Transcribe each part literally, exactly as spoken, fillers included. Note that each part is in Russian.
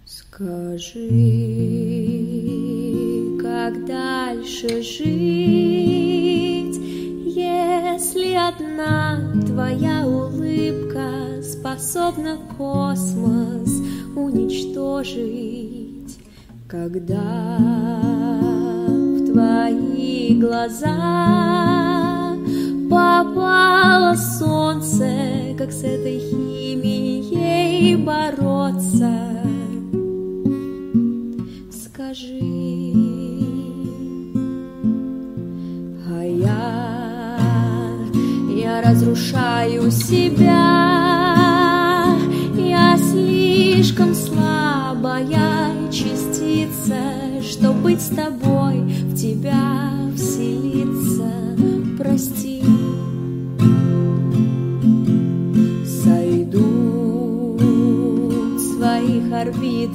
Скажи, как дальше жить, если одна твоя улыбка способна космос уничтожить? Когда в твои глаза попало солнце, как с этой химией бороться? Скажи, а я, я разрушаю себя, я слишком слабая частица, чтоб быть с тобой, в тебя вселиться. Прости, сойдут с своих орбит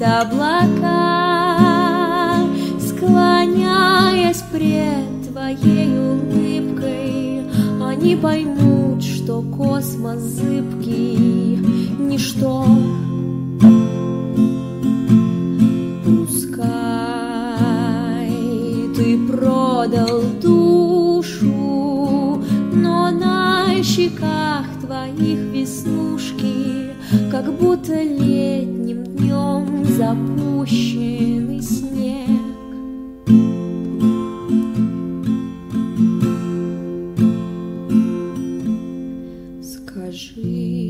облака, склоняясь пред твоей улыбкой, они поймут, что космос зыбкий, ничто. Пускай ты продал душу, но на щеках твоих веснушки, как будто летним днем запущенный снег. Скажи,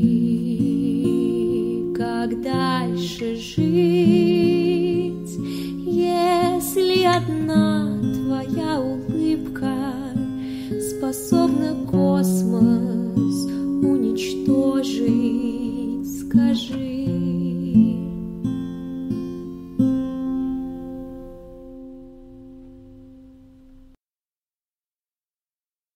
как дальше жить, если одна твоя улыбка способна космос